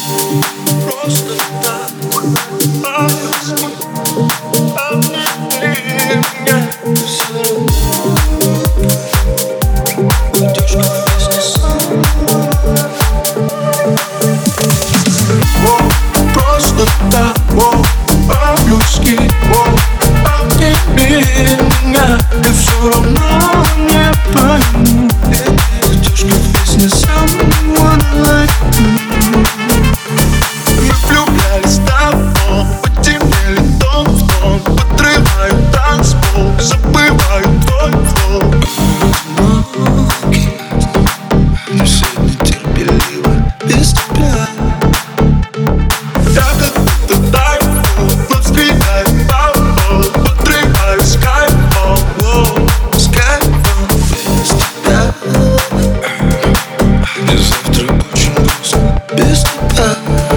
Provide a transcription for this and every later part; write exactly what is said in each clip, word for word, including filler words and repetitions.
Просто так по-людски обними меня. Все уйдешь как вместе со мной. Просто так по-людски обними меня. И все равно не пойму. Идешь как песня someone like me. Мы влюблялись давно, потемнели тон в тон. Подрываю танцпол, забываю твой флоу. Одинокий, но сегодня терпеливо без тебя. Я как будто тайфун, но взлетаю по пол. Подрываю скайфол, скайфол без тебя. Мне завтра очень грустно без тебя.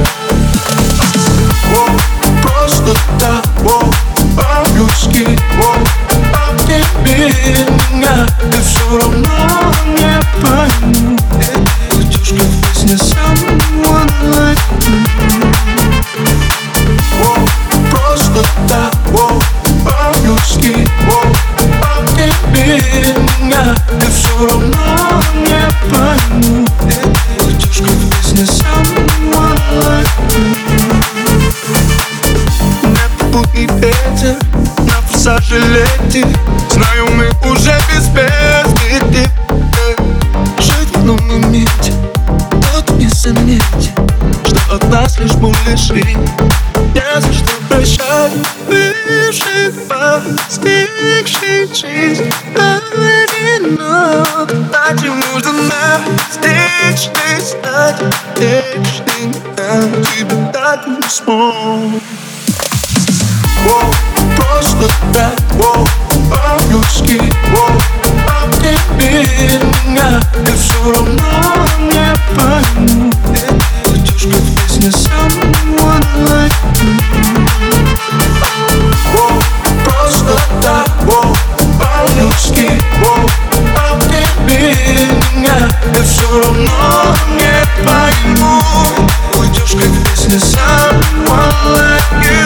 Просто так по-людски обними меня. И все равно не пойму. Идешь как песня someone like me. Просто так по-людски обними меня. И все равно не пойму. Идешь как песня someone like me. Непопутный ветер на форсаже летит. Знаю, мы уже без бездны. Жить в одном моменте, вот не заметить, что от нас лишь муляжи. Я за что прощаю бывших постигших жизнь одинок. Почему же нам встречный стать вечным? Я тебя так не смог. Просто так по-людски обними меня. И все равно не пойму. Идешь как песня someone like me. Просто так по-людски обними меня. И все равно не пойму. Уйдешь как песня someone like you.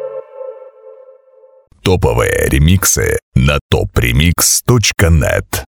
Топовые ремиксы на топ ремикс точка нет.